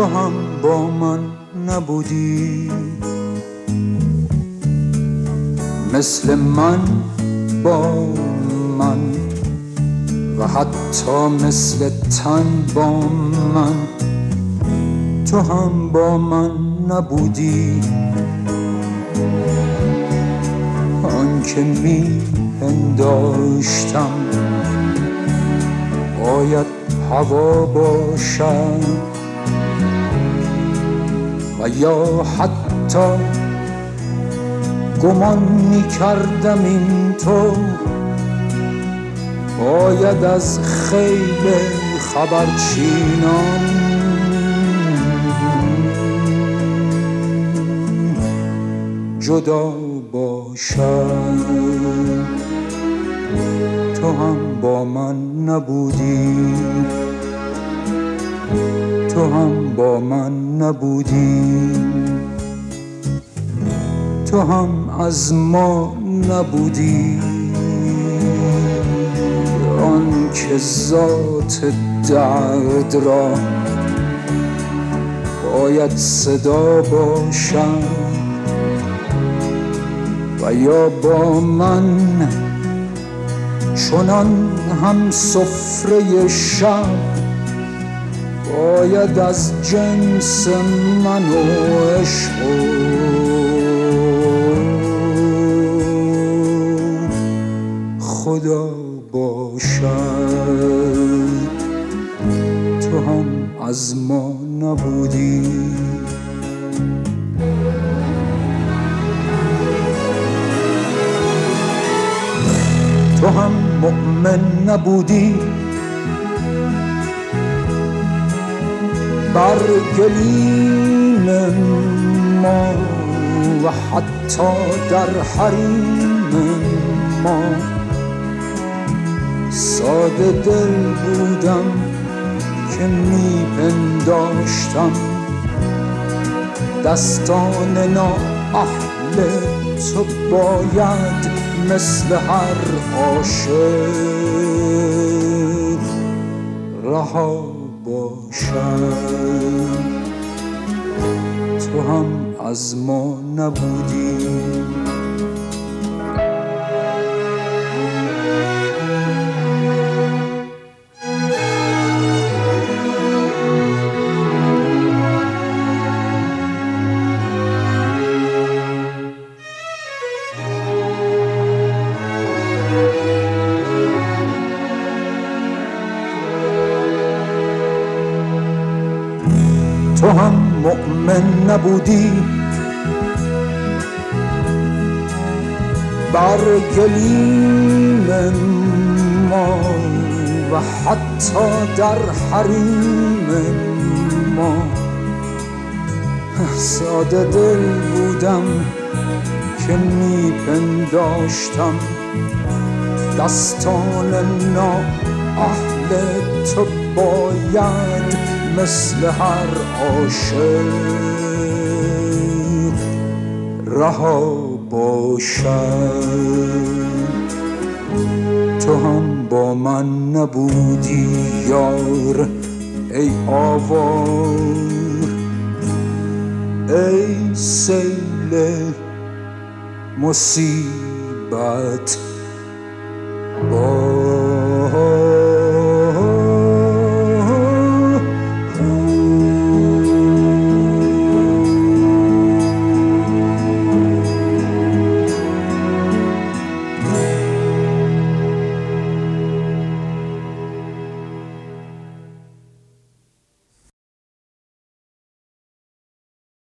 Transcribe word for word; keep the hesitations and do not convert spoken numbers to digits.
هم با من نبودی، مثل من با من و حتی مثل تن با من تو هم با من نبودی. آن که می پنداشتم باید هوا باشد و یا حتی گمان می کردم این تو باید از خیل خبرچینان جدا باشد. تو هم با من نبودی، تو هم با من نبودی، تو هم از ما نبودی. آن که ذات درد را باید صدا باشد و یا با من چنان هم سفره شب باید از جنس من و عشق خدا باشد. تو هم از ما نبودی، تو هم مؤمن نبودی بر گلیم ما و حتی در حریم ما. ساده دل بودم که می پنداشتم دستان نااهل تو باید مثل هر عاشق رها باشد. تو هم از ما نبودی، تو هم مؤمن نبودی بر گلیم ما و حتی در حریم ما. ساده دل بودم که می پنداشتم دستان نااهل تو باید مثل هر عاشق رها باشد. تو هم با من نبودی یار ای آوار، ای سیل مصیبت